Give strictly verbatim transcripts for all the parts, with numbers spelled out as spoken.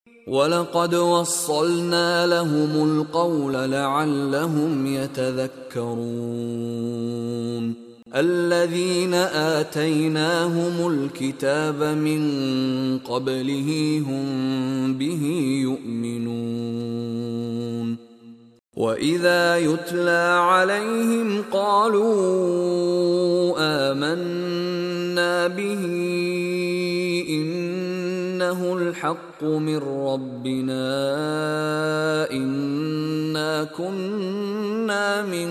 ولقد وصلنا لهم القول لعلهم يتذكرون الذين آتيناهم الكتاب من قبله هم به يؤمنون وإذا يتلى عليهم قالوا آمنا به إنه الحق من ربنا إنا كنا من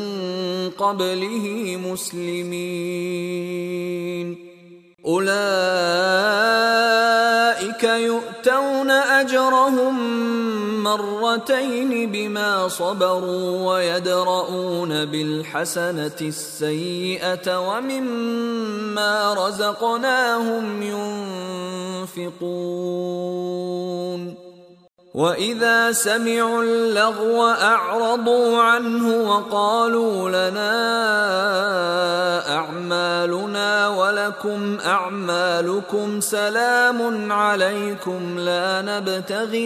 قبله مسلمين أولئك يؤتون أجرهم مرتين بما صبروا ويدرؤون بالحسنة السيئة ومما رزقناهم ينفقون وإذا سمعوا اللغو أعرضوا عنه وقالوا لنا أعمالنا ولكم أعمالكم سلام عليكم لا نبتغي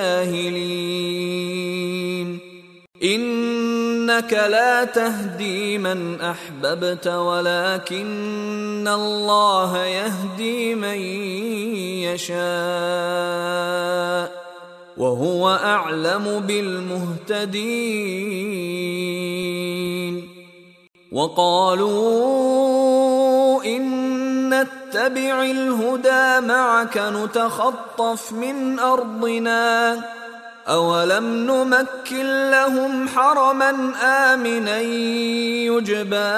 الجاهلين إنك لا تهدي من أحببت ولكن الله يهدي من يشاء وهو أعلم بالمهتدين وقالوا إن نتبع الهدى معك نتخطف من أرضنا أولم نمكن لهم حرما آمنا يجبى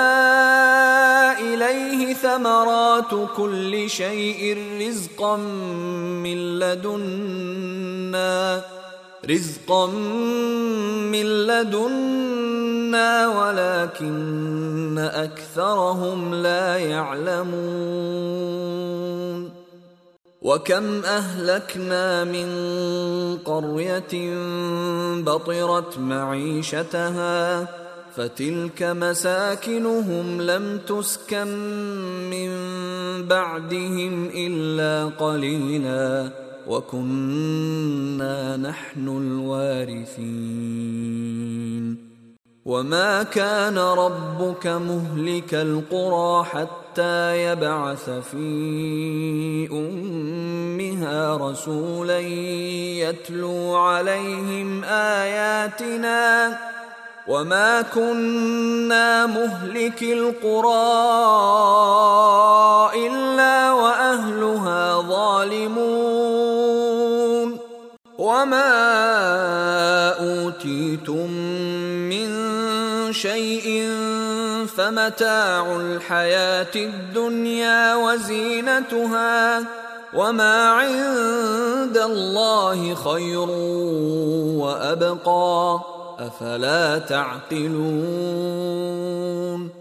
إليه ثمرات كل شيء رزقا من لدنا رزقا من لدنا ولكن أكثرهم لا يعلمون وكم أهلكنا من قرية بطرت معيشتها فتلك مساكنهم لم تسكن من بعدهم إلا قليلا وكنا نحن الوارثين وما كان ربك مهلك القرى حتى يبعث في أمها رسولا يتلو عليهم آياتنا وما كنا مهلك القرى إلا وأهلها ظالمون وما أوتيتم من شيء فمتاع الحياة الدنيا وزينتها وما عند الله خير وأبقى أفلا تعقلون